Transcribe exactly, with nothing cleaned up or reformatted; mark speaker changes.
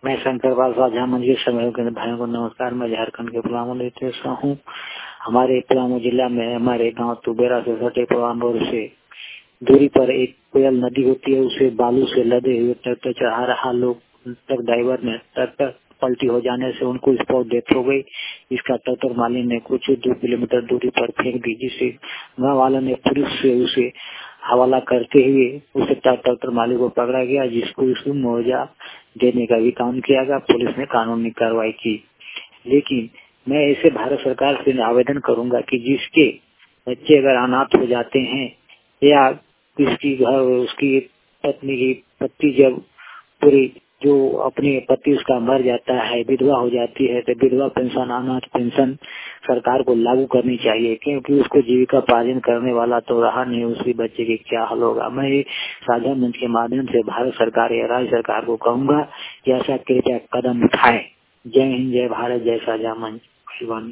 Speaker 1: मैं शंकर पाल साझा मंच के सभी के भाइयों को नमस्कार। मैं झारखंड के पलामू लेतेसा हूँ। हमारे पलामू जिला में हमारे गांव तुबेरा से सटे पलामू से दूरी पर एक कोयल नदी होती है। उसे बालू से लदे हुए ट्रैक्टर चढ़ा रहा लोग ट्रक ड्राइवर ने ट्रैक्टर पलटी हो जाने से उनको स्पॉट डेथ हो गई। इसका ट्रैक्टर मालिक ने कुछ दो किलोमीटर दूरी पर फेंक दी, जिससे गाँव वालों ने पुलिस से उसे हवाला करते हुए उसे ट्रैक्टर मालिक को पकड़ा गया, जिसको इसको मुआवजा देने का भी काम किया गया। पुलिस ने कानूनी कार्रवाई की। लेकिन मैं ऐसे भारत सरकार से आवेदन करूंगा कि जिसके बच्चे अगर अनाथ हो जाते हैं या किसकी घर उसकी पत्नी की पति जब पूरी जो अपने पति उसका मर जाता है, विधवा हो जाती है, तो विधवा पेंशन अनाथ पेंशन सरकार को लागू करनी चाहिए, क्योंकि उसको जीविका पालन करने वाला तो रहा नहीं, उसके बच्चे की क्या हाल होगा। मैं साझा मंच के माध्यम से भारत सरकार या राज्य सरकार को कहूंगा कि ऐसा कृपया कदम उठाए। जय हिंद, जय भारत, जय साझा मंच।